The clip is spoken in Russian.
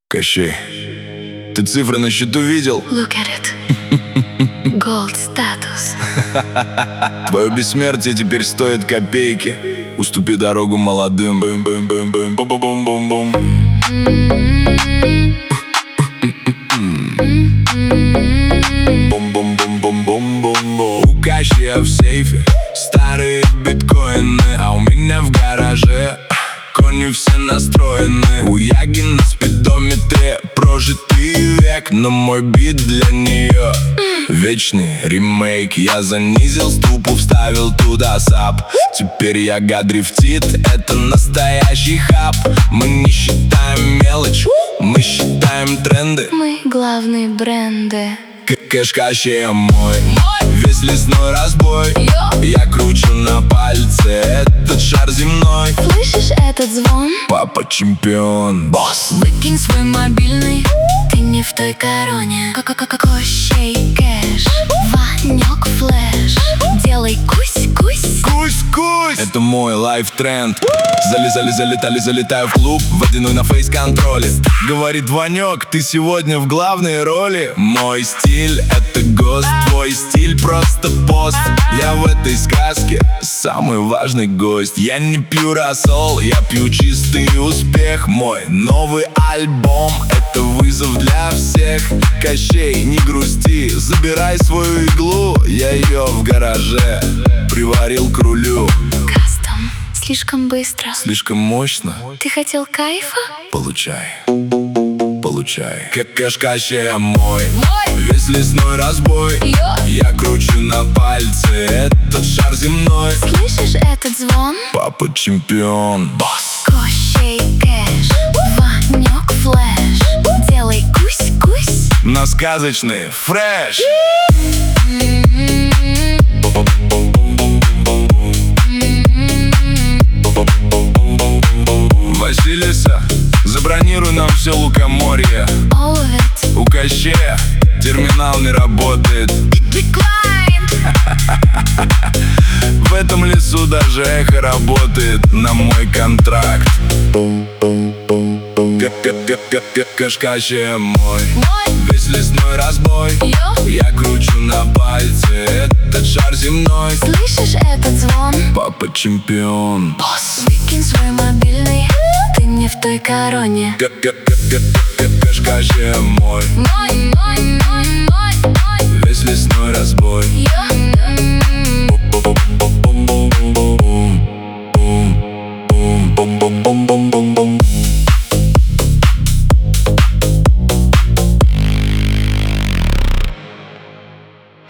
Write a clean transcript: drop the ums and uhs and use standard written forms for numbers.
Кощей, ты цифры на счету видел? Look at it. Gold status. Твое бессмертие теперь стоит копейки. Уступи дорогу молодым. Бум-бум-бум-бум-бум-бум. Бум-бум-бум-бум-бум-бум. У Кощея в сейфе старые биткоины, а у меня в гараже кони все настроены. У Яги на спидометре прожитый век, но мой бит для нее вечный ремейк. Я занизил ступу, вставил туда сап. Теперь Яга дрифтит, это настоящий хаб. Мы не считаем мелочь, мы считаем тренды. Мы главные бренды. Кэш Кощея мой, весь лесной разбой. Я кручу на пальце этот шар земной. Слышишь этот звон? Папа чемпион, босс. Выкинь свой мобильный, ты не в той короне. Кощей кэш, Ванек флэш. Делай кусь-кусь. Кусь-кусь. Это мой лайф-тренд. Залетали, залетаю в клуб, водяной на фейс-контроле. Говорит Ванек, ты сегодня в главной роли. Мой стиль — это ГОСТ, твой стиль — просто пост. Я в этой сказке самый важный гость. Я не пью рассол, я пью чистый успех. Мой новый альбом — это вызов для всех. Кощей, не грусти, забирай свою иглу. Я ее в гараже приварил к рулю. Кастом, слишком быстро. Слишком мощно? Ты хотел кайфа? Получай. Кэш Кощея мой, весь лесной разбой. Я кручу на пальце этот шар земной. Слышишь этот звон? Папа чемпион, босс. Кощей кэш, Ванек флэш. Делай кусь-кусь. На сказочный фреш. Василиса, забронируй нам все лукоморье. All of it. У Кощея терминал не работает. Decline. В этом лесу даже эхо работает на мой контракт. Кэш Кощея мой, весь лесной разбой. Я кручу на пальце этот шар земной. Слышишь этот звон? Папа чемпион, босс. Выкинь свой мобильный, ты не в той короне. Кэш Кощея мой, Мой. весь лесной разбой.